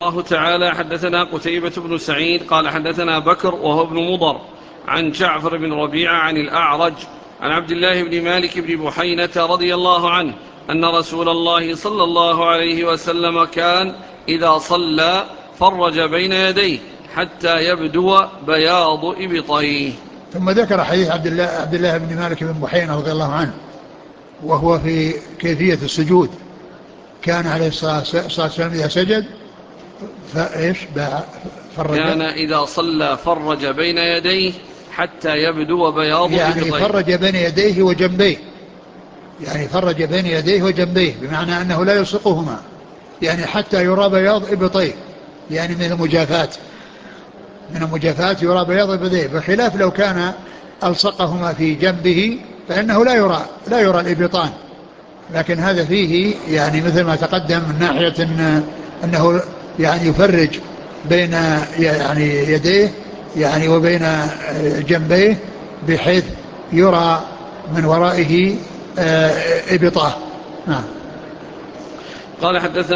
الله تعالى حدثنا قتيبة بن سعيد قال حدثنا بكر وهو ابن مضر عن جعفر بن ربيعة عن الأعرج عن عبد الله بن مالك بن بحينة رضي الله عنه أن رسول الله صلى الله عليه وسلم كان إذا صلى فرج بين يديه حتى يبدو بياض إبطيه. ثم ذكر حديث عبد الله بن مالك بن بحينة رضي الله عنه، وهو في كيفية السجود. كان عليه الصلاة والسلام إذا سجد فإيش فرج، كان إذا صلى فرج بين يديه حتى يبدو بياض يعني إبطيه. فرج بين يديه وجنبيه، يعني فرج بين يديه وجنبيه، بمعنى أنه لا يلصقهما، يعني حتى يرى بياض إبطيه، يعني من المجافات يرى بياض إبطيه، بخلاف لو كان ألصقهما في جنبه فإنه لا يرى الإبطان. لكن هذا فيه يعني مثل ما تقدم من ناحية أنه يعني يفرج بين يعني يديه يعني وبين جنبيه، بحيث يرى من ورائه إبطاه. نعم. قال حدثنا